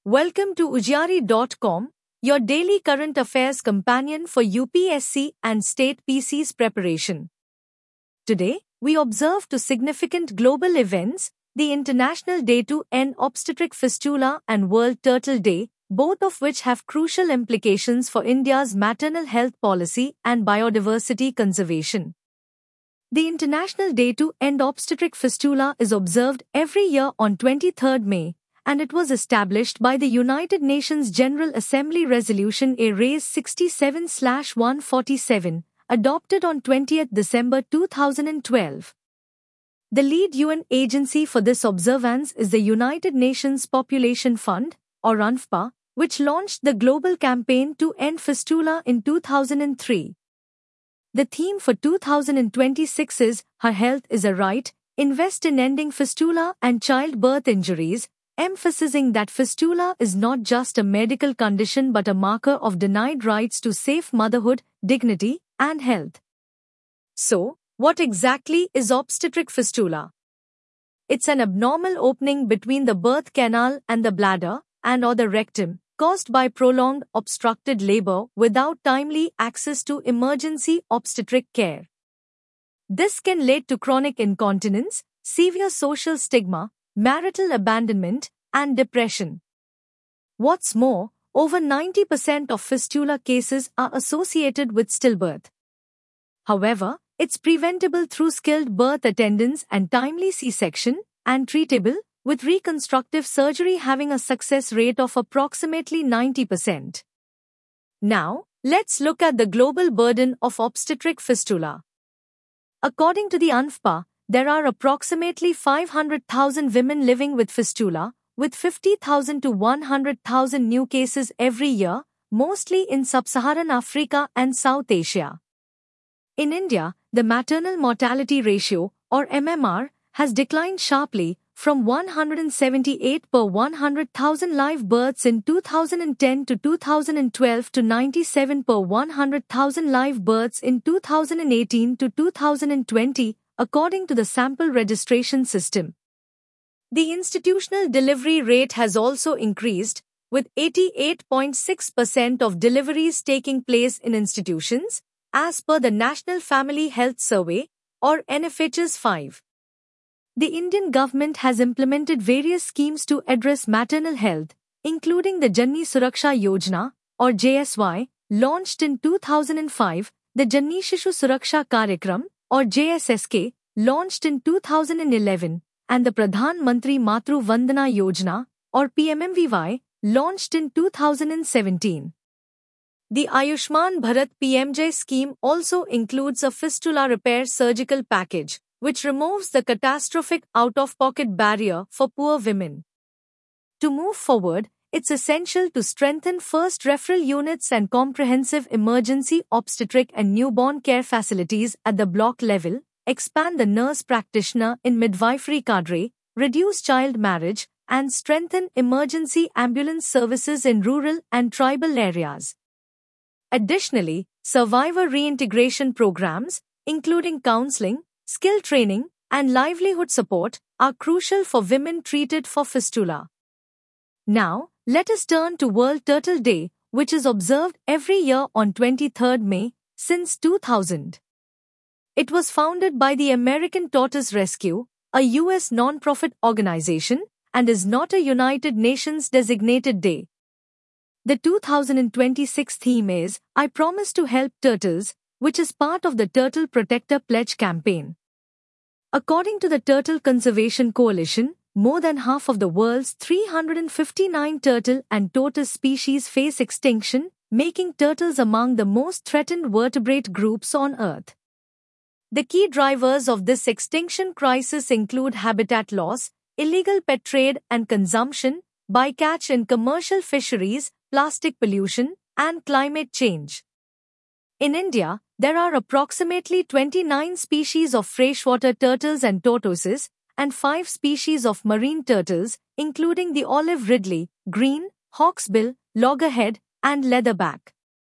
Welcome to Ujjari.com, your daily current affairs companion for UPSC and state PC's preparation. Today, we observe two significant global events, the International Day to End Obstetric Fistula and World Turtle Day, both of which have crucial implications for India's maternal health policy and biodiversity conservation. The International Day to End Obstetric Fistula is observed every year on 23rd May, and it was established by the United Nations General Assembly Resolution A-Raise 67/147, adopted on 20th December 2012. The lead UN agency for this observance is the United Nations Population Fund, or UNFPA, which launched the global campaign to end fistula in 2003. The theme for 2026 is Her Health is a Right, Invest in Ending Fistula and Childbirth Injuries, emphasizing that fistula is not just a medical condition but a marker of denied rights to safe motherhood, dignity, and health. So, what exactly is obstetric fistula? It's an abnormal opening between the birth canal and the bladder and/or the rectum, caused by prolonged obstructed labor without timely access to emergency obstetric care. This can lead to chronic incontinence, severe social stigma, marital abandonment, and depression. What's more, over 90% of fistula cases are associated with stillbirth. However, it's preventable through skilled birth attendance and timely C-section, and treatable, with reconstructive surgery having a success rate of approximately 90%. Now, let's look at the global burden of obstetric fistula. According to the UNFPA, there are approximately 500,000 women living with fistula, with 50,000 to 100,000 new cases every year, mostly in sub-Saharan Africa and South Asia. In India, the maternal mortality ratio, or MMR, has declined sharply from 178 per 100,000 live births in 2010 to 2012 to 97 per 100,000 live births in 2018 to 2020, according to the sample registration system. The institutional delivery rate has also increased, with 88.6% of deliveries taking place in institutions, as per the National Family Health Survey, or NFHS 5. The Indian government has implemented various schemes to address maternal health, including the Janni Suraksha Yojana, or JSY, launched in 2005, the Janni Shishu Suraksha Karyakram, or JSSK, launched in 2011, and the Pradhan Mantri Matru Vandana Yojana, or PMMVY, launched in 2017. The Ayushman Bharat PMJ scheme also includes a fistula repair surgical package, which removes the catastrophic out-of-pocket barrier for poor women. To move forward, it's essential to strengthen first referral units and comprehensive emergency obstetric and newborn care facilities at the block level, expand the nurse practitioner in midwifery cadre, reduce child marriage, and strengthen emergency ambulance services in rural and tribal areas. Additionally, survivor reintegration programs, including counseling, skill training, and livelihood support, are crucial for women treated for fistula. Now, let us turn to World Turtle Day, which is observed every year on 23rd May, since 2000. It was founded by the American Tortoise Rescue, a U.S. non-profit organization, and is not a United Nations designated day. The 2026 theme is, I Promise to Help Turtles, which is part of the Turtle Protector Pledge campaign. According to the Turtle Conservation Coalition, more than half of the world's 359 turtle and tortoise species face extinction, making turtles among the most threatened vertebrate groups on Earth. The key drivers of this extinction crisis include habitat loss, illegal pet trade and consumption, bycatch in commercial fisheries, plastic pollution, and climate change. In India, there are approximately 29 species of freshwater turtles and tortoises, and 5 species of marine turtles, including the olive ridley, green, hawksbill, loggerhead, and leatherback.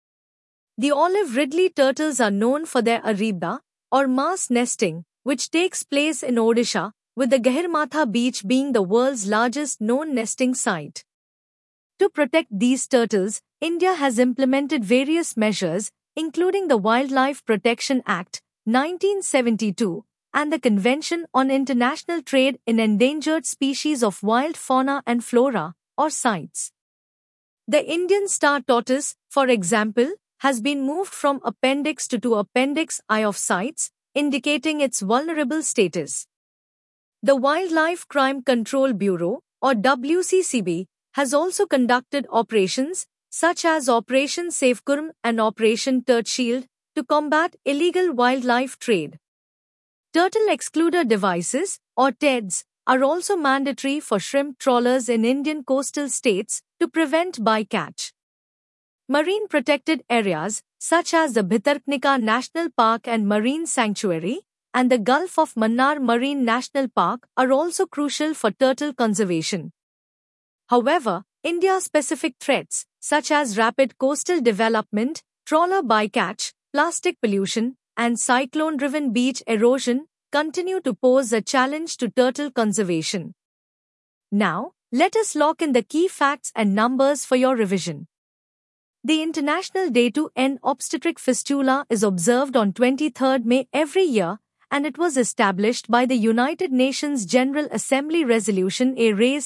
The olive ridley turtles are known for their aribda, or mass nesting, which takes place in Odisha, with the Gahirmatha beach being the world's largest known nesting site. To protect these turtles, India has implemented various measures, including the Wildlife Protection Act, 1972, and the Convention on International Trade in Endangered Species of Wild Fauna and Flora, or CITES. The Indian star tortoise, for example, has been moved from Appendix II to Appendix I of CITES, indicating its vulnerable status. The Wildlife Crime Control Bureau, or WCCB, has also conducted operations, such as Operation Safeguard and Operation Turt Shield, to combat illegal wildlife trade. Turtle excluder devices, or TEDs, are also mandatory for shrimp trawlers in Indian coastal states to prevent bycatch. Marine protected areas, such as the Bhitarkanika National Park and Marine Sanctuary, and the Gulf of Mannar Marine National Park are also crucial for turtle conservation. However, India-specific threats, such as rapid coastal development, trawler bycatch, plastic pollution, and cyclone-driven beach erosion, continue to pose a challenge to turtle conservation. Now, let us lock in the key facts and numbers for your revision. The International Day to End Obstetric Fistula is observed on 23rd May every year, and it was established by the United Nations General Assembly Resolution A-Res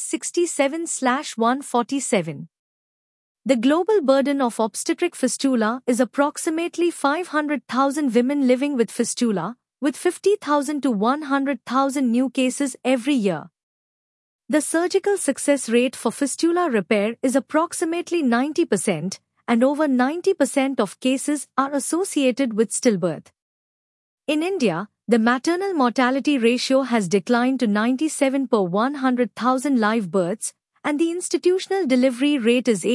67/147. The global burden of obstetric fistula is approximately 500,000 women living with fistula, with 50,000 to 100,000 new cases every year. The surgical success rate for fistula repair is approximately 90%, and over 90% of cases are associated with stillbirth. In India, the maternal mortality ratio has declined to 97 per 100,000 live births, and the institutional delivery rate is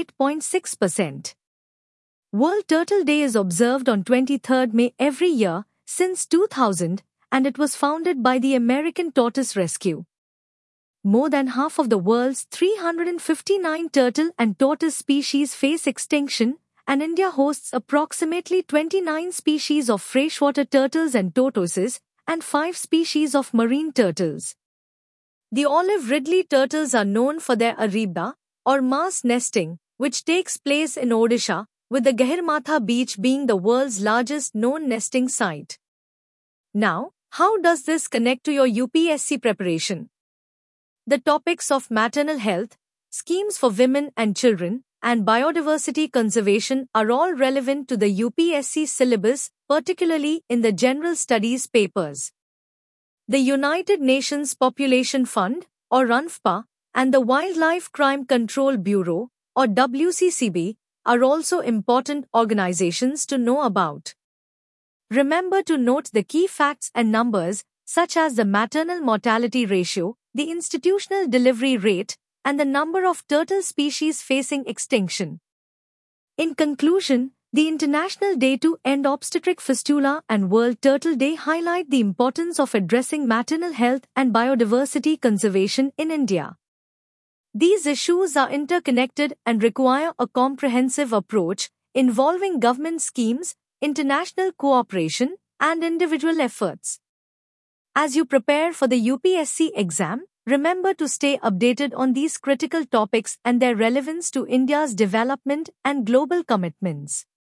88.6%. World Turtle Day is observed on 23rd May every year since 2000, and it was founded by the American Tortoise Rescue. More than half of the world's 359 turtle and tortoise species face extinction, and India hosts approximately 29 species of freshwater turtles and tortoises, and 5 species of marine turtles. The olive ridley turtles are known for their aribda, or mass nesting, which takes place in Odisha, with the Gahirmatha beach being the world's largest known nesting site. Now, how does this connect to your UPSC preparation? The topics of maternal health, schemes for women and children, and biodiversity conservation are all relevant to the UPSC syllabus, particularly in the General Studies papers. The United Nations Population Fund, or UNFPA, and the Wildlife Crime Control Bureau, or WCCB, are also important organizations to know about. Remember to note the key facts and numbers, such as the maternal mortality ratio, the institutional delivery rate, and the number of turtle species facing extinction. In conclusion, the International Day to End Obstetric Fistula and World Turtle Day highlight the importance of addressing maternal health and biodiversity conservation in India. These issues are interconnected and require a comprehensive approach involving government schemes, international cooperation, and individual efforts. As you prepare for the UPSC exam, remember to stay updated on these critical topics and their relevance to India's development and global commitments.